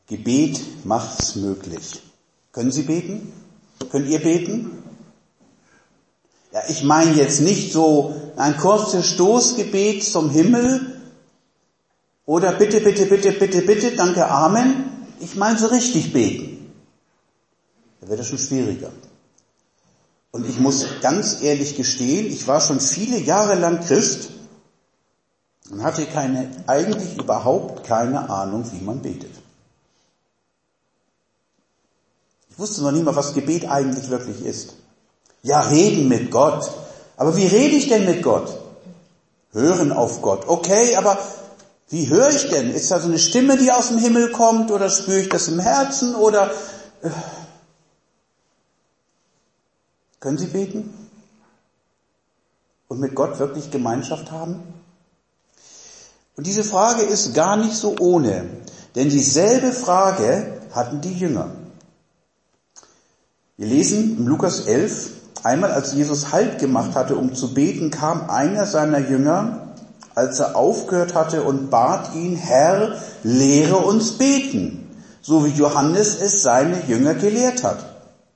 Gebet macht's möglich. Können Sie beten? Könnt ihr beten? Ja, ich meine jetzt nicht so ein kurzes Stoßgebet zum Himmel oder bitte, bitte, bitte, bitte, bitte, danke, Amen. Ich meine so richtig beten. Da wird es schon schwieriger. Und ich muss ganz ehrlich gestehen, ich war schon viele Jahre lang Christ und hatte eigentlich überhaupt keine Ahnung, wie man betet. Ich wusste noch nicht mal, was Gebet eigentlich wirklich ist. Ja, reden mit Gott. Aber wie rede ich denn mit Gott? Hören auf Gott. Okay, aber wie höre ich denn? Ist da so eine Stimme, die aus dem Himmel kommt? Oder spüre ich das im Herzen? Oder können Sie beten? Und mit Gott wirklich Gemeinschaft haben? Und diese Frage ist gar nicht so ohne. Denn dieselbe Frage hatten die Jünger. Wir lesen im Lukas 11, einmal als Jesus Halt gemacht hatte, um zu beten, kam einer seiner Jünger, als er aufgehört hatte und bat ihn, Herr, lehre uns beten, so wie Johannes es seine Jünger gelehrt hat.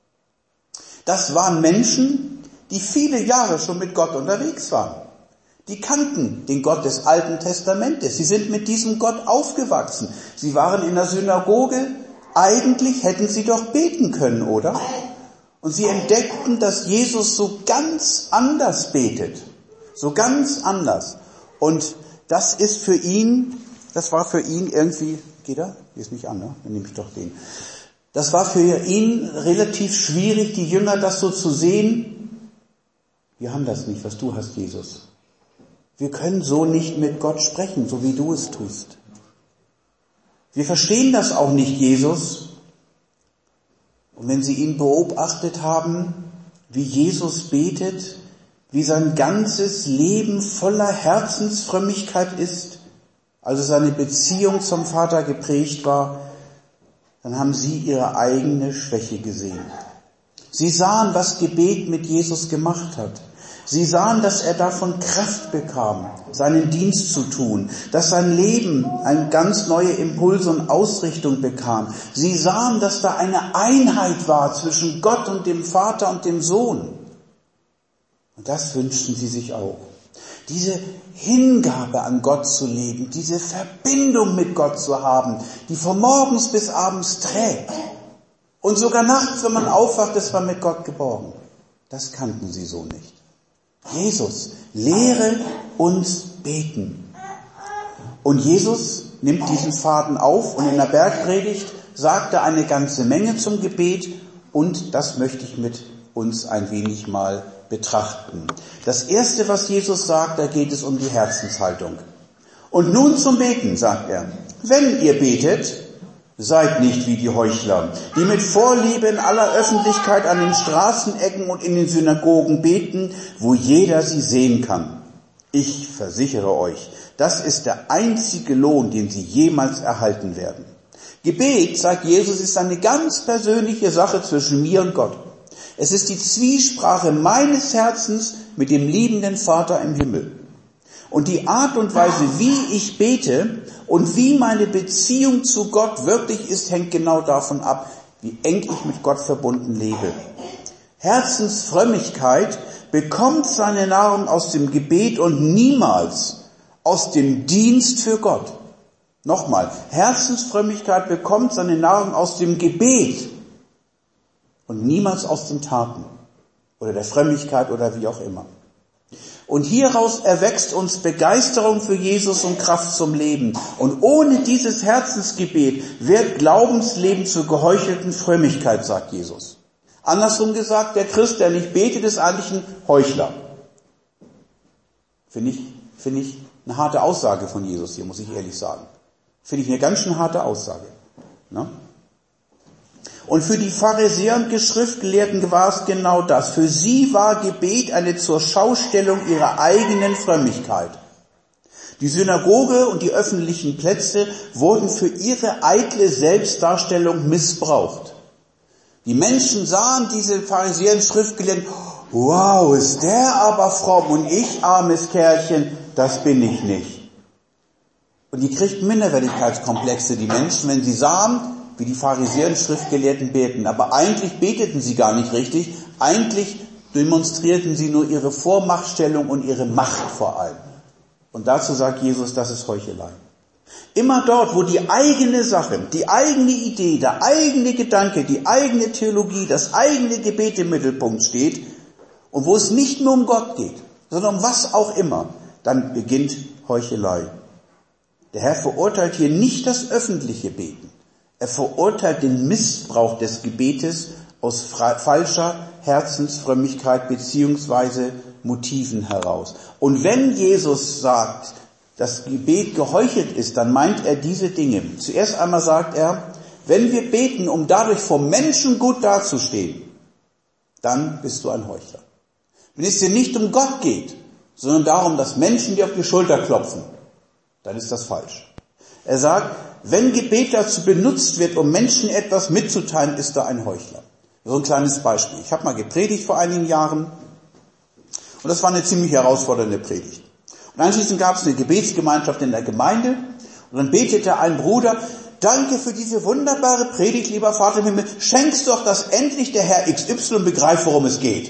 Das waren Menschen, die viele Jahre schon mit Gott unterwegs waren. Die kannten den Gott des Alten Testamentes. Sie sind mit diesem Gott aufgewachsen. Sie waren in der Synagoge. Eigentlich hätten sie doch beten können, oder? Und sie entdeckten, dass Jesus so ganz anders betet. So ganz anders. Und das war für ihn irgendwie, geht er? Hier ist nicht an, ne? Dann nehme ich doch den. Das war für ihn relativ schwierig, die Jünger das so zu sehen. Wir haben das nicht, was du hast, Jesus. Wir können so nicht mit Gott sprechen, so wie du es tust. Wir verstehen das auch nicht, Jesus. Und wenn Sie ihn beobachtet haben, wie Jesus betet, wie sein ganzes Leben voller Herzensfrömmigkeit ist, also seine Beziehung zum Vater geprägt war, dann haben Sie Ihre eigene Schwäche gesehen. Sie sahen, was Gebet mit Jesus gemacht hat. Sie sahen, dass er davon Kraft bekam, seinen Dienst zu tun, dass sein Leben eine ganz neue Impulse und Ausrichtung bekam. Sie sahen, dass da eine Einheit war zwischen Gott und dem Vater und dem Sohn. Und das wünschten sie sich auch. Diese Hingabe an Gott zu leben, diese Verbindung mit Gott zu haben, die von morgens bis abends trägt. Und sogar nachts, wenn man aufwacht, ist man mit Gott geborgen. Das kannten sie so nicht. Jesus, lehre uns beten. Und Jesus nimmt diesen Faden auf und in der Bergpredigt sagt er eine ganze Menge zum Gebet und das möchte ich mit uns ein wenig mal betrachten. Das erste, was Jesus sagt, da geht es um die Herzenshaltung. Und nun zum Beten, sagt er. Wenn ihr betet, seid nicht wie die Heuchler, die mit Vorliebe in aller Öffentlichkeit an den Straßenecken und in den Synagogen beten, wo jeder sie sehen kann. Ich versichere euch, das ist der einzige Lohn, den sie jemals erhalten werden. Gebet, sagt Jesus, ist eine ganz persönliche Sache zwischen mir und Gott. Es ist die Zwiesprache meines Herzens mit dem liebenden Vater im Himmel. Und die Art und Weise, wie ich bete und wie meine Beziehung zu Gott wirklich ist, hängt genau davon ab, wie eng ich mit Gott verbunden lebe. Herzensfrömmigkeit bekommt seine Nahrung aus dem Gebet und niemals aus dem Dienst für Gott. Nochmal, Herzensfrömmigkeit bekommt seine Nahrung aus dem Gebet und niemals aus den Taten oder der Frömmigkeit oder wie auch immer. Und hieraus erwächst uns Begeisterung für Jesus und Kraft zum Leben. Und ohne dieses Herzensgebet wird Glaubensleben zur geheuchelten Frömmigkeit, sagt Jesus. Andersrum gesagt, der Christ, der nicht betet, ist eigentlich ein Heuchler. Finde ich eine harte Aussage von Jesus hier, muss ich ehrlich sagen. Finde ich eine ganz schön harte Aussage. Ne? Und für die Pharisäer und Schriftgelehrten war es genau das. Für sie war Gebet eine Zurschaustellung ihrer eigenen Frömmigkeit. Die Synagoge und die öffentlichen Plätze wurden für ihre eitle Selbstdarstellung missbraucht. Die Menschen sahen diese Pharisäer und Schriftgelehrten, wow, ist der aber fromm und ich, armes Kerlchen, das bin ich nicht. Und die kriegten Minderwertigkeitskomplexe, die Menschen, wenn sie sahen, wie die Pharisäer und Schriftgelehrten beten. Aber eigentlich beteten sie gar nicht richtig. Eigentlich demonstrierten sie nur ihre Vormachtstellung und ihre Macht vor allem. Und dazu sagt Jesus, das ist Heuchelei. Immer dort, wo die eigene Sache, die eigene Idee, der eigene Gedanke, die eigene Theologie, das eigene Gebet im Mittelpunkt steht und wo es nicht nur um Gott geht, sondern um was auch immer, dann beginnt Heuchelei. Der Herr verurteilt hier nicht das öffentliche Beten. Er verurteilt den Missbrauch des Gebetes aus falscher Herzensfrömmigkeit beziehungsweise Motiven heraus. Und wenn Jesus sagt, das Gebet geheuchelt ist, dann meint er diese Dinge. Zuerst einmal sagt er, wenn wir beten, um dadurch vor Menschen gut dazustehen, dann bist du ein Heuchler. Wenn es dir nicht um Gott geht, sondern darum, dass Menschen dir auf die Schulter klopfen, dann ist das falsch. Er sagt, wenn Gebet dazu benutzt wird, um Menschen etwas mitzuteilen, ist da ein Heuchler. So ein kleines Beispiel. Ich habe mal gepredigt vor einigen Jahren und das war eine ziemlich herausfordernde Predigt. Und anschließend gab es eine Gebetsgemeinschaft in der Gemeinde und dann betete ein Bruder, danke für diese wunderbare Predigt, lieber Vater im Himmel, schenkst doch, dass endlich der Herr XY begreift, worum es geht.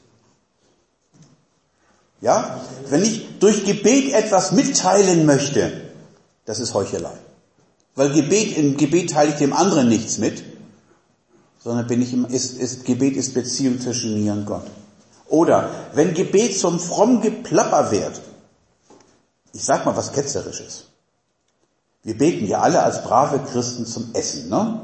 Ja? Wenn ich durch Gebet etwas mitteilen möchte, das ist Heuchelei. Weil im Gebet teile ich dem anderen nichts mit, sondern Gebet ist Beziehung zwischen mir und Gott. Oder wenn Gebet zum frommen Geplapper wird, ich sag mal was Ketzerisches. Wir beten ja alle als brave Christen zum Essen, ne?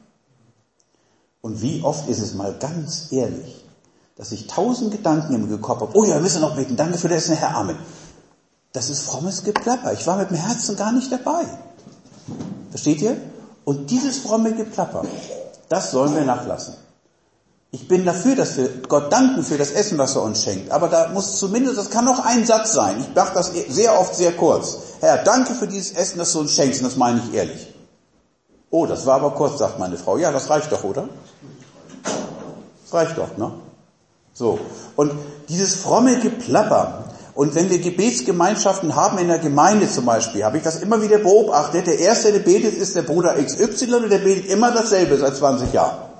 Und wie oft ist es mal ganz ehrlich, dass ich 1000 Gedanken im Kopf habe, oh ja, wir müssen noch beten, danke für das Essen, Herr, Amen. Das ist frommes Geplapper, ich war mit dem Herzen gar nicht dabei. Versteht ihr? Und dieses fromme Geplapper, das sollen wir nachlassen. Ich bin dafür, dass wir Gott danken für das Essen, was er uns schenkt. Aber da muss zumindest, das kann noch ein Satz sein. Ich mache das sehr oft sehr kurz. Herr, danke für dieses Essen, das du uns schenkst. Und das meine ich ehrlich. Oh, das war aber kurz, sagt meine Frau. Ja, das reicht doch, oder? Das reicht doch, ne? So. Und dieses fromme Geplapper. Und wenn wir Gebetsgemeinschaften haben in der Gemeinde zum Beispiel, habe ich das immer wieder beobachtet. Der Erste, der betet, ist der Bruder XY und der betet immer dasselbe seit 20 Jahren.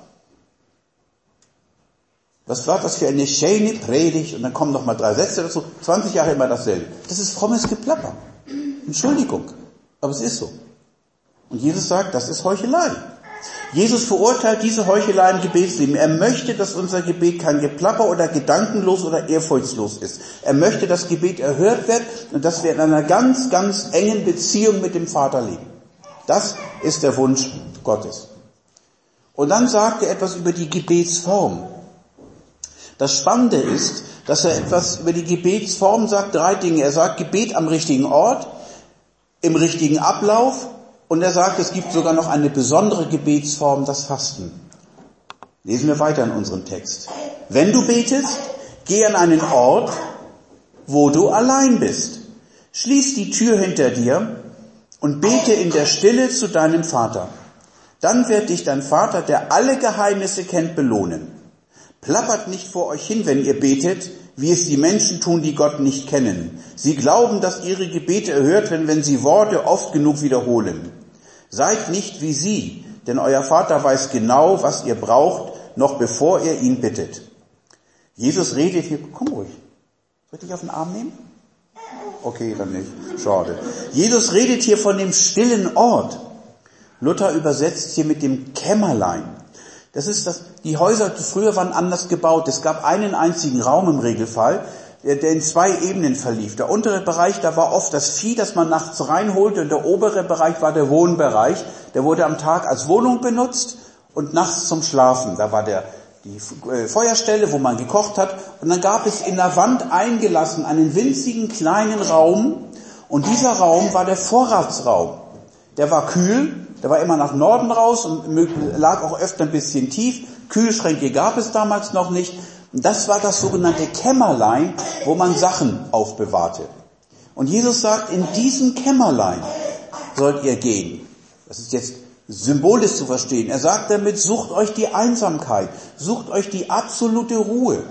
Was war das für eine schöne Predigt? Und dann kommen noch mal 3 Sätze dazu. 20 Jahre immer dasselbe. Das ist frommes Geplapper. Entschuldigung. Aber es ist so. Und Jesus sagt, das ist Heuchelei. Jesus verurteilt diese Heuchelei im Gebetsleben. Er möchte, dass unser Gebet kein Geplapper oder gedankenlos oder ehrfurchtslos ist. Er möchte, dass Gebet erhört wird und dass wir in einer ganz, ganz engen Beziehung mit dem Vater leben. Das ist der Wunsch Gottes. Und dann sagt er etwas über die Gebetsform. Das Spannende ist, dass er etwas über die Gebetsform sagt, 3 Dinge. Er sagt Gebet am richtigen Ort, im richtigen Ablauf und er sagt, es gibt sogar noch eine besondere Gebetsform, das Fasten. Lesen wir weiter in unserem Text. Wenn du betest, geh an einen Ort, wo du allein bist. Schließ die Tür hinter dir und bete in der Stille zu deinem Vater. Dann wird dich dein Vater, der alle Geheimnisse kennt, belohnen. Plappert nicht vor euch hin, wenn ihr betet, wie es die Menschen tun, die Gott nicht kennen. Sie glauben, dass ihre Gebete erhört werden, wenn sie Worte oft genug wiederholen. Seid nicht wie sie, denn euer Vater weiß genau, was ihr braucht, noch bevor ihr ihn bittet. Jesus redet hier, komm ruhig, soll ich dich auf den Arm nehmen? Okay, dann nicht, schade. Jesus redet hier von dem stillen Ort. Luther übersetzt hier mit dem Kämmerlein. Das ist die Häuser früher waren anders gebaut. Es gab einen einzigen Raum im Regelfall, der in 2 Ebenen verlief. Der untere Bereich, da war oft das Vieh, das man nachts reinholte, und der obere Bereich war der Wohnbereich. Der wurde am Tag als Wohnung benutzt und nachts zum Schlafen. Da war die Feuerstelle, wo man gekocht hat. Und dann gab es in der Wand eingelassen einen winzigen kleinen Raum. Und dieser Raum war der Vorratsraum. Der war kühl. Der war immer nach Norden raus und lag auch öfter ein bisschen tief. Kühlschränke gab es damals noch nicht. Und das war das sogenannte Kämmerlein, wo man Sachen aufbewahrte. Und Jesus sagt, in diesem Kämmerlein sollt ihr gehen. Das ist jetzt symbolisch zu verstehen. Er sagt damit, sucht euch die Einsamkeit, sucht euch die absolute Ruhe.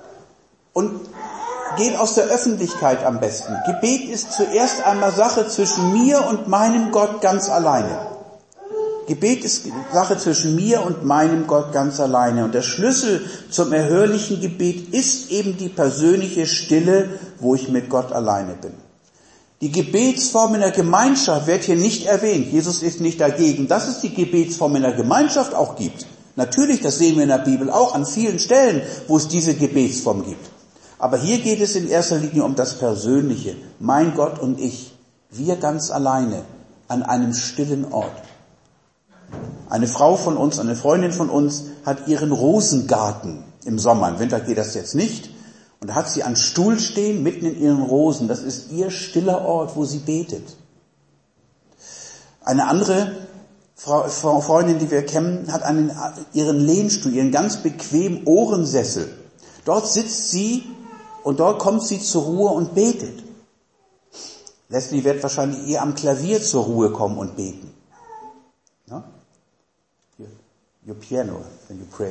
Und geht aus der Öffentlichkeit am besten. Gebet ist zuerst einmal Sache zwischen mir und meinem Gott ganz alleine. Gebet ist Sache zwischen mir und meinem Gott ganz alleine. Und der Schlüssel zum erhörlichen Gebet ist eben die persönliche Stille, wo ich mit Gott alleine bin. Die Gebetsform in der Gemeinschaft wird hier nicht erwähnt. Jesus ist nicht dagegen, dass es die Gebetsform in der Gemeinschaft auch gibt. Natürlich, das sehen wir in der Bibel auch an vielen Stellen, wo es diese Gebetsform gibt. Aber hier geht es in erster Linie um das Persönliche. Mein Gott und ich, wir ganz alleine an einem stillen Ort. Eine Frau von uns, eine Freundin von uns hat ihren Rosengarten im Sommer. Im Winter geht das jetzt nicht. Und da hat sie einen Stuhl stehen, mitten in ihren Rosen. Das ist ihr stiller Ort, wo sie betet. Eine andere Freundin, die wir kennen, hat ihren Lehnstuhl, ihren ganz bequemen Ohrensessel. Dort sitzt sie und dort kommt sie zur Ruhe und betet. Leslie wird wahrscheinlich eher am Klavier zur Ruhe kommen und beten. Ja? Your piano, when you pray.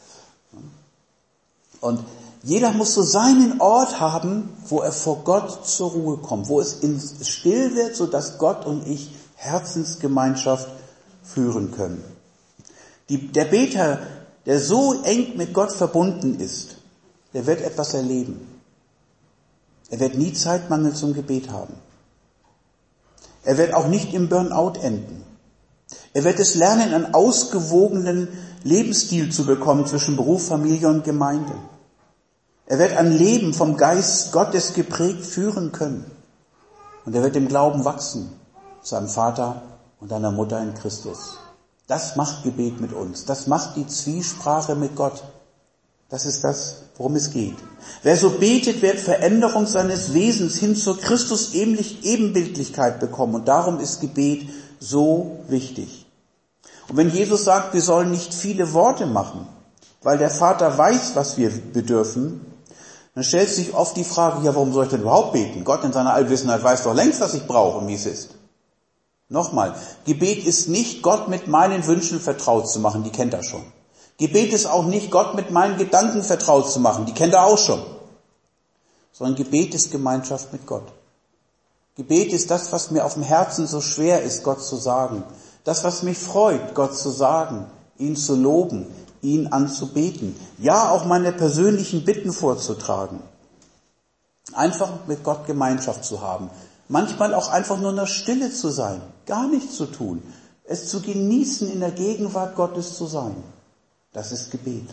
Und jeder muss so seinen Ort haben, wo er vor Gott zur Ruhe kommt, wo es still wird, sodass Gott und ich Herzensgemeinschaft führen können. Der Beter, der so eng mit Gott verbunden ist, der wird etwas erleben. Er wird nie Zeitmangel zum Gebet haben. Er wird auch nicht im Burnout enden. Er wird es lernen, einen ausgewogenen Lebensstil zu bekommen zwischen Beruf, Familie und Gemeinde. Er wird ein Leben vom Geist Gottes geprägt führen können. Und er wird im Glauben wachsen, seinem Vater und seiner Mutter in Christus. Das macht Gebet mit uns. Das macht die Zwiesprache mit Gott. Das ist das, worum es geht. Wer so betet, wird Veränderung seines Wesens hin zur Christus-Ebenbildlichkeit bekommen. Und darum ist Gebet so wichtig. Und wenn Jesus sagt, wir sollen nicht viele Worte machen, weil der Vater weiß, was wir bedürfen, dann stellt sich oft die Frage, ja, warum soll ich denn überhaupt beten? Gott in seiner Allwissenheit weiß doch längst, was ich brauche und wie es ist. Nochmal, Gebet ist nicht, Gott mit meinen Wünschen vertraut zu machen, die kennt er schon. Gebet ist auch nicht, Gott mit meinen Gedanken vertraut zu machen, die kennt er auch schon. Sondern Gebet ist Gemeinschaft mit Gott. Gebet ist das, was mir auf dem Herzen so schwer ist, Gott zu sagen. Das, was mich freut, Gott zu sagen, ihn zu loben, ihn anzubeten. Ja, auch meine persönlichen Bitten vorzutragen. Einfach mit Gott Gemeinschaft zu haben. Manchmal auch einfach nur in der Stille zu sein, gar nichts zu tun. Es zu genießen, in der Gegenwart Gottes zu sein. Das ist Gebet.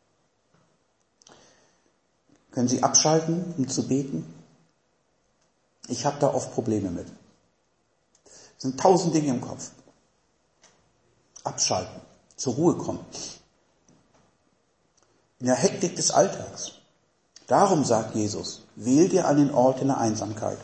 Können Sie abschalten, um zu beten? Ich habe da oft Probleme mit. Es sind 1000 Dinge im Kopf. Abschalten, zur Ruhe kommen. In der Hektik des Alltags. Darum sagt Jesus, wähl dir einen Ort in der Einsamkeit.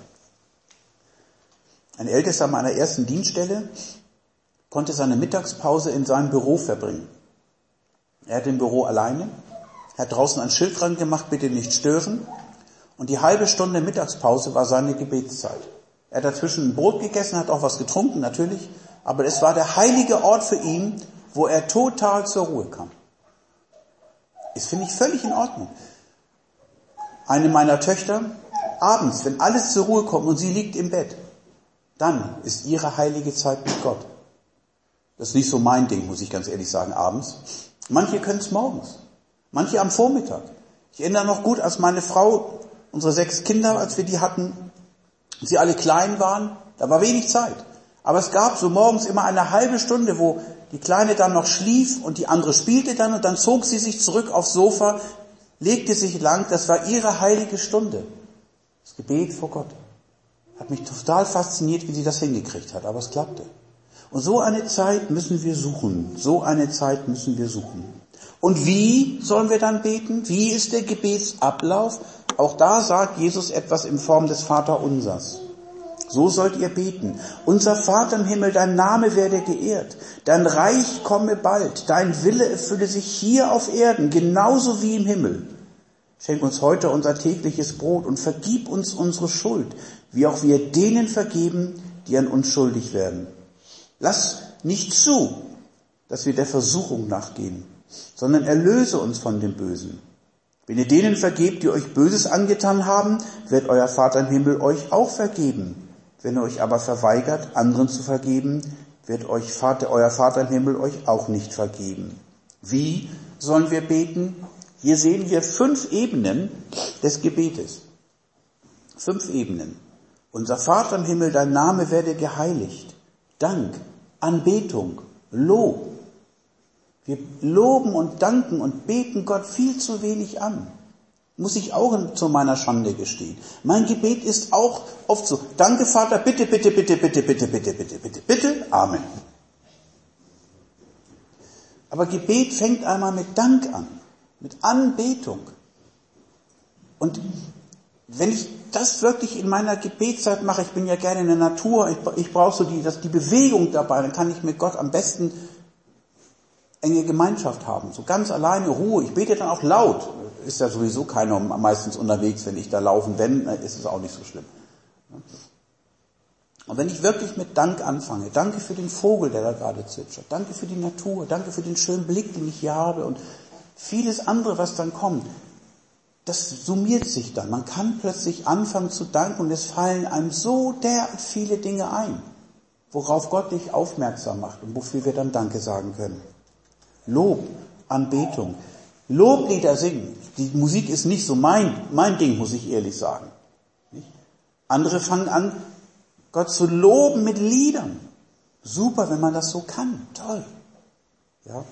Ein Ältester meiner ersten Dienststelle konnte seine Mittagspause in seinem Büro verbringen. Er hat im Büro alleine, hat draußen ein Schild dran gemacht, bitte nicht stören. Und die halbe Stunde Mittagspause war seine Gebetszeit. Er hat dazwischen ein Brot gegessen, hat auch was getrunken, natürlich. Aber es war der heilige Ort für ihn, wo er total zur Ruhe kam. Das finde ich völlig in Ordnung. Eine meiner Töchter, abends, wenn alles zur Ruhe kommt und sie liegt im Bett, dann ist ihre heilige Zeit mit Gott. Das ist nicht so mein Ding, muss ich ganz ehrlich sagen, abends. Manche können es morgens, manche am Vormittag. Ich erinnere noch gut, als meine Frau, unsere 6 Kinder, als wir die hatten, sie alle klein waren, da war wenig Zeit. Aber es gab so morgens immer eine halbe Stunde, wo die Kleine dann noch schlief und die andere spielte dann und dann zog sie sich zurück aufs Sofa, legte sich lang, das war ihre heilige Stunde. Das Gebet vor Gott. Hat mich total fasziniert, wie sie das hingekriegt hat, aber es klappte. Und so eine Zeit müssen wir suchen. So eine Zeit müssen wir suchen. Und wie sollen wir dann beten? Wie ist der Gebetsablauf? Auch da sagt Jesus etwas in Form des Vaterunsers. So sollt ihr beten. Unser Vater im Himmel, dein Name werde geehrt. Dein Reich komme bald. Dein Wille erfülle sich hier auf Erden, genauso wie im Himmel. Schenk uns heute unser tägliches Brot und vergib uns unsere Schuld, wie auch wir denen vergeben, die an uns schuldig werden. Lass nicht zu, dass wir der Versuchung nachgehen, sondern erlöse uns von dem Bösen. Wenn ihr denen vergebt, die euch Böses angetan haben, wird euer Vater im Himmel euch auch vergeben. Wenn ihr euch aber verweigert, anderen zu vergeben, wird euer Vater im Himmel euch auch nicht vergeben. Wie sollen wir beten? Hier sehen wir 5 Ebenen des Gebetes. 5 Ebenen. Unser Vater im Himmel, dein Name werde geheiligt. Dank, Anbetung, Lob. Wir loben und danken und beten Gott viel zu wenig an. Muss ich auch zu meiner Schande gestehen. Mein Gebet ist auch oft so: Danke Vater, bitte, bitte, bitte, bitte, bitte, bitte, bitte, bitte, bitte, Amen. Aber Gebet fängt einmal mit Dank an, mit Anbetung. Und wenn ich das wirklich in meiner Gebetszeit mache, ich bin ja gerne in der Natur, ich brauche so die Bewegung dabei, dann kann ich mit Gott am besten enge Gemeinschaft haben, so ganz alleine Ruhe. Ich bete dann auch laut. Ist ja sowieso keiner meistens unterwegs, wenn ich da laufen, wenn, ist es auch nicht so schlimm. Und wenn ich wirklich mit Dank anfange, danke für den Vogel, der da gerade zwitschert, danke für die Natur, danke für den schönen Blick, den ich hier habe und vieles andere, was dann kommt, das summiert sich dann. Man kann plötzlich anfangen zu danken und es fallen einem so derart viele Dinge ein, worauf Gott dich aufmerksam macht und wofür wir dann Danke sagen können. Lob, Anbetung, Loblieder singen. Die Musik ist nicht so mein Ding, muss ich ehrlich sagen. Nicht? Andere fangen an, Gott zu loben mit Liedern. Super, wenn man das so kann. Toll. Ja.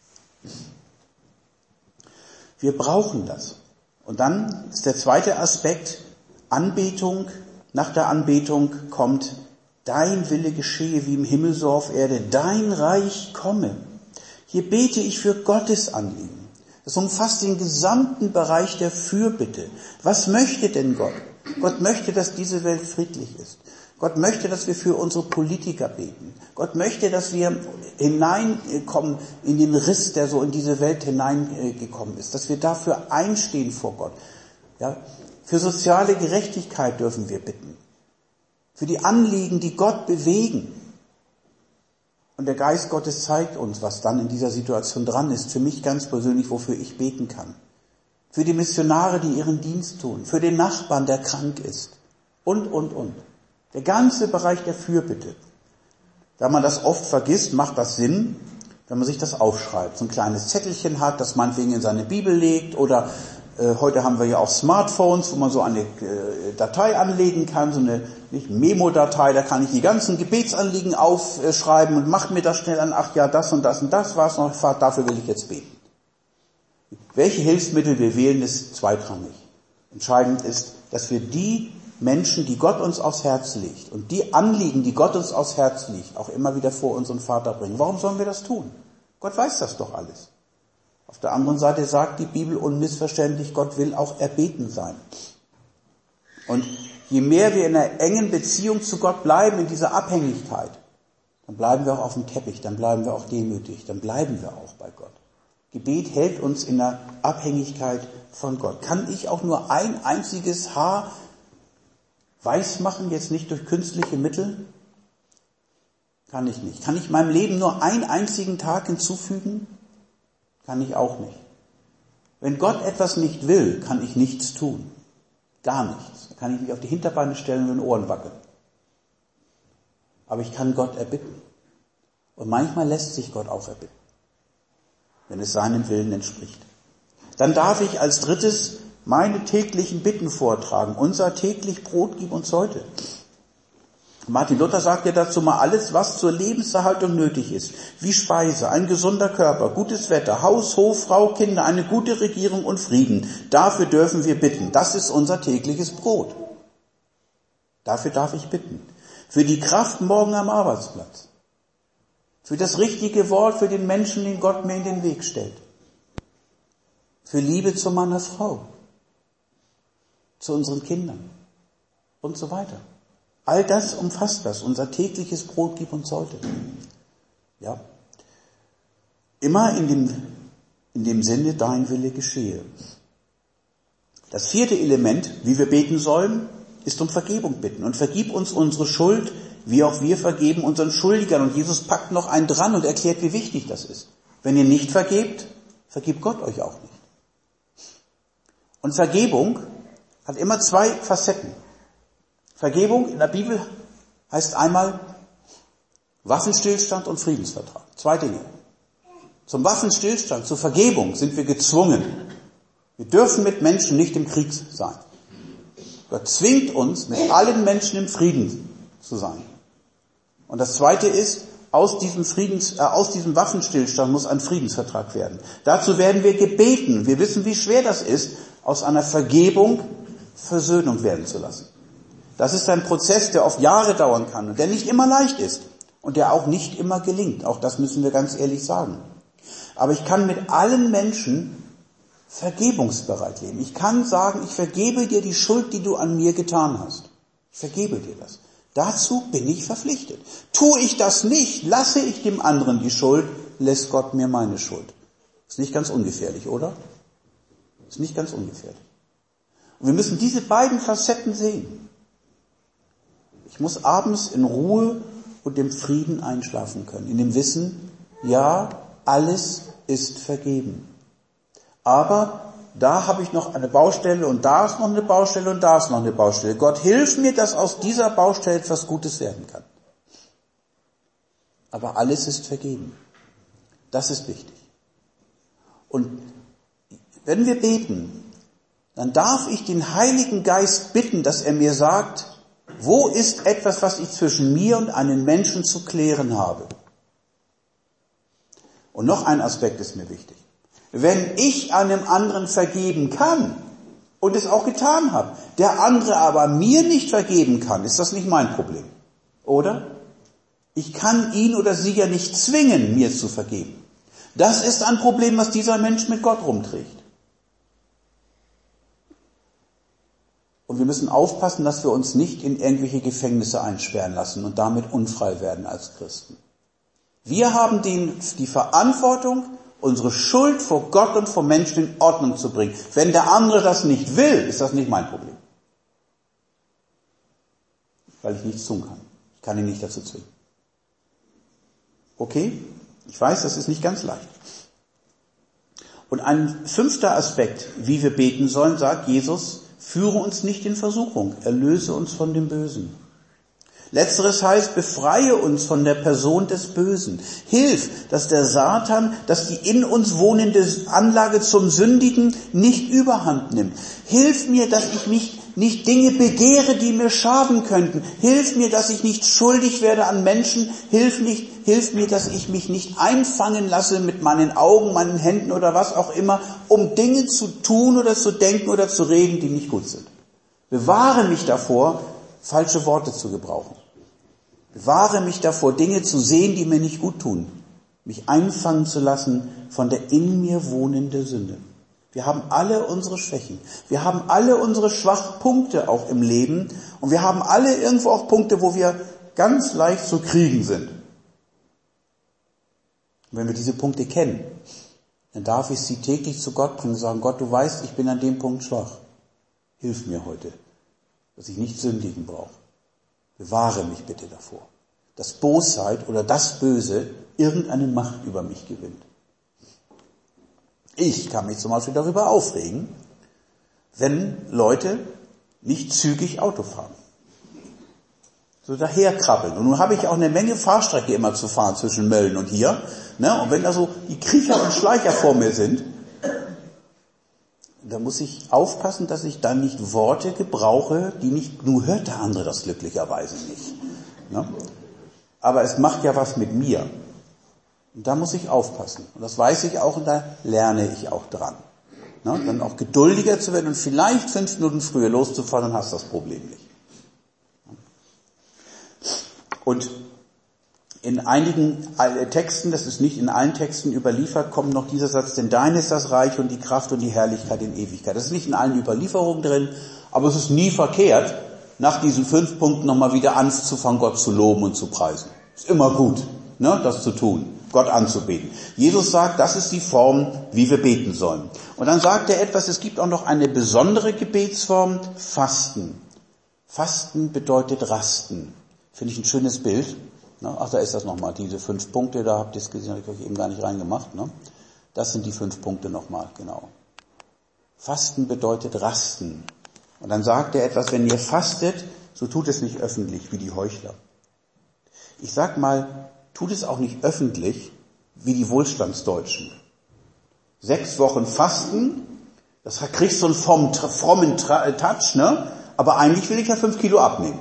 Wir brauchen das. Und dann ist der zweite Aspekt, Anbetung. Nach der Anbetung kommt: Dein Wille geschehe wie im Himmel so auf Erde. Dein Reich komme. Hier bete ich für Gottes Anliegen. Das umfasst den gesamten Bereich der Fürbitte. Was möchte denn Gott? Gott möchte, dass diese Welt friedlich ist. Gott möchte, dass wir für unsere Politiker beten. Gott möchte, dass wir hineinkommen in den Riss, der so in diese Welt hineingekommen ist. Dass wir dafür einstehen vor Gott. Ja? Für soziale Gerechtigkeit dürfen wir bitten. Für die Anliegen, die Gott bewegen. Und der Geist Gottes zeigt uns, was dann in dieser Situation dran ist. Für mich ganz persönlich, wofür ich beten kann. Für die Missionare, die ihren Dienst tun. Für den Nachbarn, der krank ist. Und. Der ganze Bereich der Fürbitte. Da man das oft vergisst, macht das Sinn, wenn man sich das aufschreibt. So ein kleines Zettelchen hat, das meinetwegen in seine Bibel legt. Oder heute haben wir ja auch Smartphones, wo man so eine Datei anlegen kann, so eine Memo-Datei, da kann ich die ganzen Gebetsanliegen aufschreiben und mache mir das schnell an: Ach ja, das und das und das war es noch, dafür will ich jetzt beten. Welche Hilfsmittel wir wählen, ist zweitrangig. Entscheidend ist, dass wir die Menschen, die Gott uns aufs Herz legt und die Anliegen, die Gott uns aufs Herz legt, auch immer wieder vor unseren Vater bringen. Warum sollen wir das tun? Gott weiß das doch alles. Auf der anderen Seite sagt die Bibel unmissverständlich, Gott will auch erbeten sein. Und je mehr wir in einer engen Beziehung zu Gott bleiben, in dieser Abhängigkeit, dann bleiben wir auch auf dem Teppich, dann bleiben wir auch demütig, dann bleiben wir auch bei Gott. Gebet hält uns in der Abhängigkeit von Gott. Kann ich auch nur ein einziges Haar weiß machen, jetzt nicht durch künstliche Mittel? Kann ich nicht. Kann ich meinem Leben nur einen einzigen Tag hinzufügen? Kann ich auch nicht. Wenn Gott etwas nicht will, kann ich nichts tun. Gar nichts. Da kann ich mich auf die Hinterbeine stellen und in den Ohren wackeln. Aber ich kann Gott erbitten. Und manchmal lässt sich Gott auch erbitten, wenn es seinem Willen entspricht. Dann darf ich als drittes meine täglichen Bitten vortragen. Unser täglich Brot gib uns heute. Martin Luther sagt ja dazu mal: Alles, was zur Lebenserhaltung nötig ist, wie Speise, ein gesunder Körper, gutes Wetter, Haus, Hof, Frau, Kinder, eine gute Regierung und Frieden, dafür dürfen wir bitten. Das ist unser tägliches Brot. Dafür darf ich bitten. Für die Kraft morgen am Arbeitsplatz. Für das richtige Wort für den Menschen, den Gott mir in den Weg stellt. Für Liebe zu meiner Frau. Zu unseren Kindern. Und so weiter. All das umfasst das. Unser tägliches Brot gib uns heute. Ja. Immer in dem Sinne, dein Wille geschehe. Das vierte Element, wie wir beten sollen, ist um Vergebung bitten. Und vergib uns unsere Schuld, wie auch wir vergeben unseren Schuldigern. Und Jesus packt noch einen dran und erklärt, wie wichtig das ist. Wenn ihr nicht vergebt, vergibt Gott euch auch nicht. Und Vergebung hat immer zwei Facetten. Vergebung in der Bibel heißt einmal Waffenstillstand und Friedensvertrag. 2 Dinge. Zum Waffenstillstand, zur Vergebung sind wir gezwungen. Wir dürfen mit Menschen nicht im Krieg sein. Gott zwingt uns, mit allen Menschen im Frieden zu sein. Und das Zweite ist, aus diesem Waffenstillstand muss ein Friedensvertrag werden. Dazu werden wir gebeten. Wir wissen, wie schwer das ist, aus einer Vergebung Versöhnung werden zu lassen. Das ist ein Prozess, der oft Jahre dauern kann und der nicht immer leicht ist und der auch nicht immer gelingt. Auch das müssen wir ganz ehrlich sagen. Aber ich kann mit allen Menschen vergebungsbereit leben. Ich kann sagen, ich vergebe dir die Schuld, die du an mir getan hast. Ich vergebe dir das. Dazu bin ich verpflichtet. Tue ich das nicht, lasse ich dem anderen die Schuld, lässt Gott mir meine Schuld. Ist nicht ganz ungefährlich, oder? Ist nicht ganz ungefährlich. Und wir müssen diese beiden Facetten sehen. Ich muss abends in Ruhe und im Frieden einschlafen können. In dem Wissen, ja, alles ist vergeben. Aber da habe ich noch eine Baustelle und da ist noch eine Baustelle und da ist noch eine Baustelle. Gott, hilf mir, dass aus dieser Baustelle etwas Gutes werden kann. Aber alles ist vergeben. Das ist wichtig. Und wenn wir beten, dann darf ich den Heiligen Geist bitten, dass er mir sagt, wo ist etwas, was ich zwischen mir und einem Menschen zu klären habe? Und noch ein Aspekt ist mir wichtig. Wenn ich einem anderen vergeben kann und es auch getan habe, der andere aber mir nicht vergeben kann, ist das nicht mein Problem, oder? Ich kann ihn oder sie ja nicht zwingen, mir zu vergeben. Das ist ein Problem, was dieser Mensch mit Gott rumträgt. Und wir müssen aufpassen, dass wir uns nicht in irgendwelche Gefängnisse einsperren lassen und damit unfrei werden als Christen. Wir haben die Verantwortung, unsere Schuld vor Gott und vor Menschen in Ordnung zu bringen. Wenn der andere das nicht will, ist das nicht mein Problem. Weil ich nichts tun kann. Ich kann ihn nicht dazu zwingen. Okay? Ich weiß, das ist nicht ganz leicht. Und ein 5. Aspekt, wie wir beten sollen, sagt Jesus, führe uns nicht in Versuchung, erlöse uns von dem Bösen. Letzteres heißt, befreie uns von der Person des Bösen. Hilf, dass der Satan, dass die in uns wohnende Anlage zum Sündigen nicht überhand nimmt. Hilf mir, dass ich mich nicht Dinge begehre, die mir schaden könnten. Hilf mir, dass ich nicht schuldig werde an Menschen. Hilf mir, dass ich mich nicht einfangen lasse mit meinen Augen, meinen Händen oder was auch immer, um Dinge zu tun oder zu denken oder zu reden, die nicht gut sind. Bewahre mich davor, falsche Worte zu gebrauchen. Bewahre mich davor, Dinge zu sehen, die mir nicht gut tun. Mich einfangen zu lassen von der in mir wohnenden Sünde. Wir haben alle unsere Schwächen. Wir haben alle unsere Schwachpunkte auch im Leben. Und wir haben alle irgendwo auch Punkte, wo wir ganz leicht zu kriegen sind. Und wenn wir diese Punkte kennen, dann darf ich sie täglich zu Gott bringen und sagen, Gott, du weißt, ich bin an dem Punkt schwach. Hilf mir heute, dass ich nicht sündigen brauche. Bewahre mich bitte davor, dass Bosheit oder das Böse irgendeine Macht über mich gewinnt. Ich kann mich zum Beispiel darüber aufregen, wenn Leute nicht zügig Auto fahren. So daherkrabbeln. Und nun habe ich auch eine Menge Fahrstrecke immer zu fahren zwischen Mölln und hier. Ne? Und wenn da so die Kriecher und Schleicher vor mir sind, da muss ich aufpassen, dass ich dann nicht Worte gebrauche, die nicht, nur hört der andere das glücklicherweise nicht. Ne? Aber es macht ja was mit mir. Und da muss ich aufpassen. Und das weiß ich auch und da lerne ich auch dran. Ne? Dann auch geduldiger zu werden und vielleicht 5 Minuten früher loszufahren, dann hast du das Problem nicht. Und in einigen Texten, das ist nicht in allen Texten überliefert, kommt noch dieser Satz, denn dein ist das Reich und die Kraft und die Herrlichkeit in Ewigkeit. Das ist nicht in allen Überlieferungen drin, aber es ist nie verkehrt, nach diesen 5 Punkten nochmal wieder anzufangen, Gott zu loben und zu preisen. Ist immer gut, ne, das zu tun, Gott anzubeten. Jesus sagt, das ist die Form, wie wir beten sollen. Und dann sagt er etwas, es gibt auch noch eine besondere Gebetsform, Fasten. Fasten bedeutet Rasten. Finde ich ein schönes Bild. Ach, da ist das nochmal, diese 5 Punkte, da habt ihr es gesehen, habe ich euch eben gar nicht reingemacht. Ne? Das sind die 5 Punkte nochmal, genau. Fasten bedeutet Rasten. Und dann sagt er etwas, wenn ihr fastet, so tut es nicht öffentlich wie die Heuchler. ich sag mal, tut es auch nicht öffentlich wie die Wohlstandsdeutschen. 6 Wochen Fasten, das kriegst du einen frommen Touch, ne? Aber eigentlich will ich ja 5 Kilo abnehmen.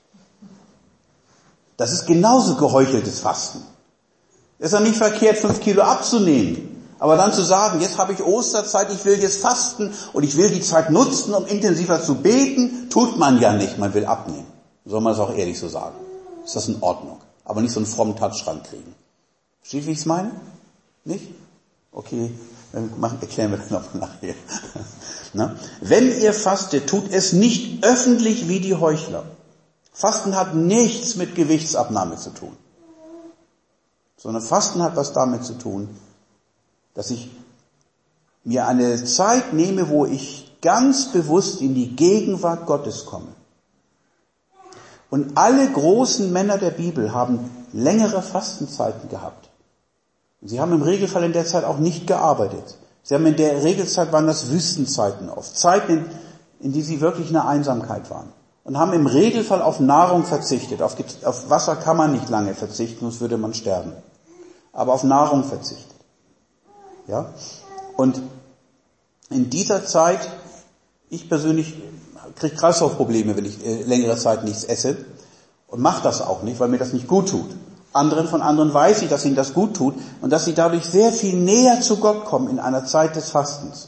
Das ist genauso geheucheltes Fasten. Ist ja nicht verkehrt, 5 Kilo abzunehmen. Aber dann zu sagen, jetzt habe ich Osterzeit, ich will jetzt fasten und ich will die Zeit nutzen, um intensiver zu beten, tut man ja nicht, man will abnehmen. Soll man es auch ehrlich so sagen. Ist das in Ordnung? Aber nicht so einen frommen Touch rankriegen. Versteht, wie ich es meine? Nicht? Okay, dann erklären wir das noch nachher. Na? Wenn ihr fastet, tut es nicht öffentlich wie die Heuchler. Fasten hat nichts mit Gewichtsabnahme zu tun. Sondern Fasten hat was damit zu tun, dass ich mir eine Zeit nehme, wo ich ganz bewusst in die Gegenwart Gottes komme. Und alle großen Männer der Bibel haben längere Fastenzeiten gehabt. Und sie haben im Regelfall in der Zeit auch nicht gearbeitet. Sie haben in der Regelzeit, waren das Wüstenzeiten oft. Zeiten, in die sie wirklich in der Einsamkeit waren. Und haben im Regelfall auf Nahrung verzichtet. Auf Wasser kann man nicht lange verzichten, sonst würde man sterben. Aber auf Nahrung verzichtet. Ja? Und in dieser Zeit, ich persönlich kriege Kreislaufprobleme, wenn ich längere Zeit nichts esse. Und mache das auch nicht, weil mir das nicht gut tut. Von anderen weiß ich, dass ihnen das gut tut und dass sie dadurch sehr viel näher zu Gott kommen in einer Zeit des Fastens.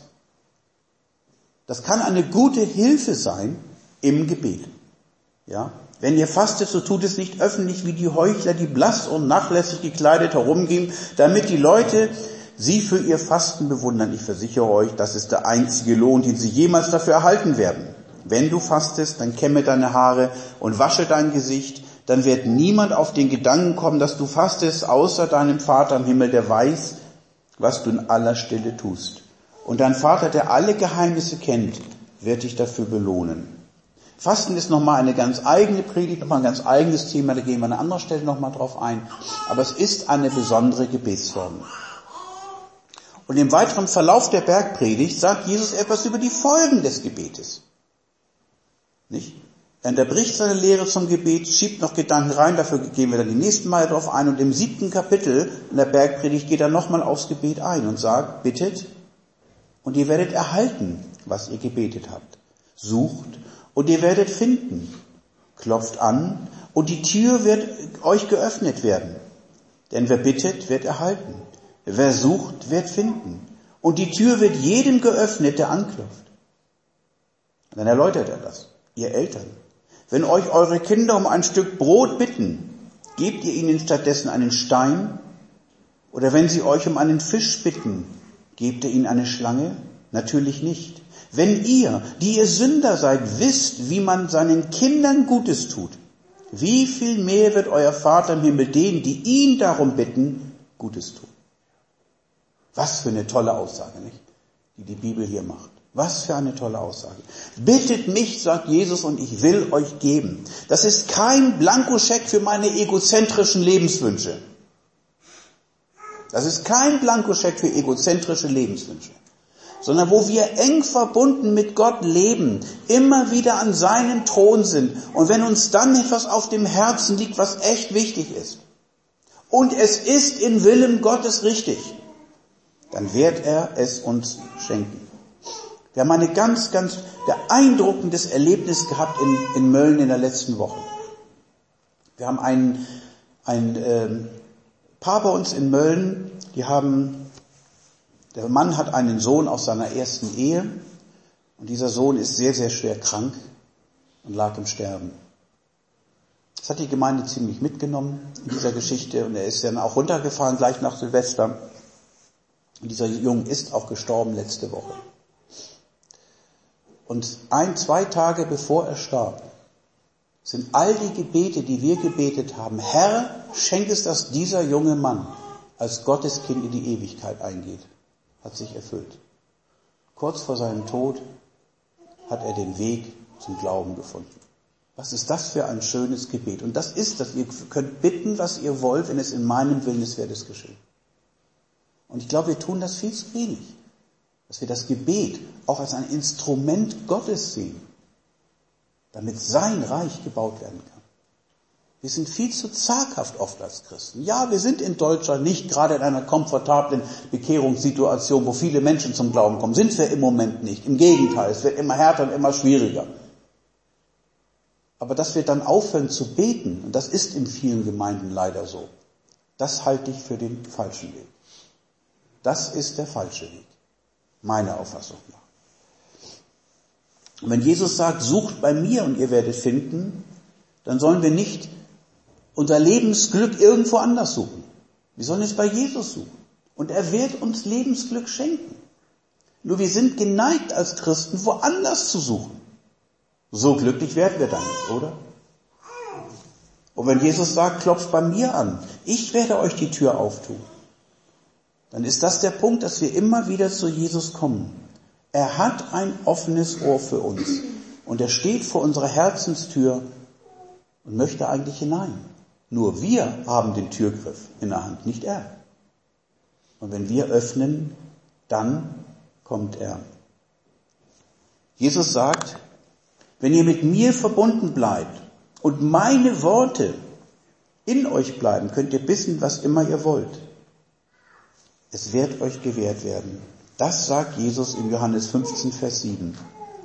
Das kann eine gute Hilfe sein im Gebet. Ja? Wenn ihr fastet, so tut es nicht öffentlich wie die Heuchler, die blass und nachlässig gekleidet herumgehen, damit die Leute sie für ihr Fasten bewundern. Ich versichere euch, das ist der einzige Lohn, den sie jemals dafür erhalten werden. Wenn du fastest, dann kämme deine Haare und wasche dein Gesicht, dann wird niemand auf den Gedanken kommen, dass du fastest, außer deinem Vater im Himmel, der weiß, was du in aller Stille tust. Und dein Vater, der alle Geheimnisse kennt, wird dich dafür belohnen. Fasten ist nochmal eine ganz eigene Predigt, nochmal ein ganz eigenes Thema, da gehen wir an einer anderen Stelle nochmal drauf ein. Aber es ist eine besondere Gebetsform. Und im weiteren Verlauf der Bergpredigt sagt Jesus etwas über die Folgen des Gebetes. Nicht? Er unterbricht seine Lehre zum Gebet, schiebt noch Gedanken rein, dafür gehen wir dann die nächsten Mal drauf ein. Und im 7. Kapitel in der Bergpredigt geht er nochmal aufs Gebet ein und sagt, bittet und ihr werdet erhalten, was ihr gebetet habt. Sucht und ihr werdet finden. Klopft an und die Tür wird euch geöffnet werden. Denn wer bittet, wird erhalten. Wer sucht, wird finden. Und die Tür wird jedem geöffnet, der anklopft. Und dann erläutert er das. Ihr Eltern, wenn euch eure Kinder um ein Stück Brot bitten, gebt ihr ihnen stattdessen einen Stein? Oder wenn sie euch um einen Fisch bitten, gebt ihr ihnen eine Schlange? Natürlich nicht. Wenn ihr, die ihr Sünder seid, wisst, wie man seinen Kindern Gutes tut, wie viel mehr wird euer Vater im Himmel denen, die ihn darum bitten, Gutes tun? Was für eine tolle Aussage, nicht? Die Bibel hier macht. Was für eine tolle Aussage. Bittet mich, sagt Jesus, und ich will euch geben. Das ist kein Blankoscheck für meine egozentrischen Lebenswünsche. Das ist kein Blankoscheck für egozentrische Lebenswünsche. Sondern wo wir eng verbunden mit Gott leben, immer wieder an seinem Thron sind. Und wenn uns dann etwas auf dem Herzen liegt, was echt wichtig ist, und es ist im Willen Gottes richtig, dann wird er es uns schenken. Wir haben ein ganz beeindruckendes Erlebnis gehabt in Mölln in der letzten Woche. Wir haben ein Paar bei uns in Mölln, der Mann hat einen Sohn aus seiner ersten Ehe und dieser Sohn ist sehr, sehr schwer krank und lag im Sterben. Das hat die Gemeinde ziemlich mitgenommen in dieser Geschichte und er ist dann auch runtergefahren gleich nach Silvester. Und dieser Junge ist auch gestorben letzte Woche. Und 2 Tage bevor er starb, sind all die Gebete, die wir gebetet haben, Herr, schenk es, dass dieser junge Mann als Gotteskind in die Ewigkeit eingeht, hat sich erfüllt. Kurz vor seinem Tod hat er den Weg zum Glauben gefunden. Was ist das für ein schönes Gebet? Und das ist das. Ihr könnt bitten, was ihr wollt, wenn es in meinem Willen ist, wird es geschehen. Und ich glaube, wir tun das viel zu wenig. Dass wir das Gebet auch als ein Instrument Gottes sehen, damit sein Reich gebaut werden kann. Wir sind viel zu zaghaft oft als Christen. Ja, wir sind in Deutschland nicht gerade in einer komfortablen Bekehrungssituation, wo viele Menschen zum Glauben kommen. Sind wir im Moment nicht. Im Gegenteil, es wird immer härter und immer schwieriger. Aber dass wir dann aufhören zu beten, und das ist in vielen Gemeinden leider so, das halte ich für den falschen Weg. Das ist der falsche Weg, meiner Auffassung nach. Und wenn Jesus sagt, sucht bei mir und ihr werdet finden, dann sollen wir nicht unser Lebensglück irgendwo anders suchen. Wir sollen es bei Jesus suchen. Und er wird uns Lebensglück schenken. Nur wir sind geneigt als Christen, woanders zu suchen. So glücklich werden wir dann nicht, oder? Und wenn Jesus sagt, klopft bei mir an, ich werde euch die Tür auftun, dann ist das der Punkt, dass wir immer wieder zu Jesus kommen. Er hat ein offenes Ohr für uns. Und er steht vor unserer Herzenstür und möchte eigentlich hinein. Nur wir haben den Türgriff in der Hand, nicht er. Und wenn wir öffnen, dann kommt er. Jesus sagt, wenn ihr mit mir verbunden bleibt und meine Worte in euch bleiben, könnt ihr bitten, was immer ihr wollt. Es wird euch gewährt werden. Das sagt Jesus in Johannes 15, Vers 7.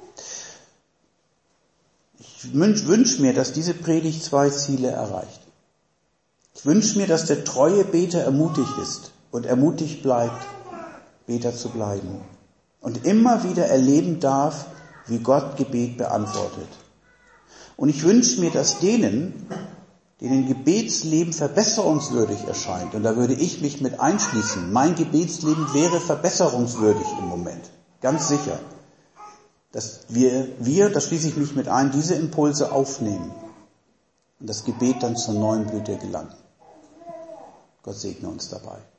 Ich wünsche mir, dass diese Predigt 2 Ziele erreicht. Ich wünsche mir, dass der treue Beter ermutigt ist und ermutigt bleibt, Beter zu bleiben. Und immer wieder erleben darf, wie Gott Gebet beantwortet. Und ich wünsche mir, dass denen Gebetsleben verbesserungswürdig erscheint, und da würde ich mich mit einschließen, mein Gebetsleben wäre verbesserungswürdig im Moment, ganz sicher, dass wir, da schließe ich mich mit ein, diese Impulse aufnehmen und das Gebet dann zur neuen Blüte gelangt. Gott segne uns dabei.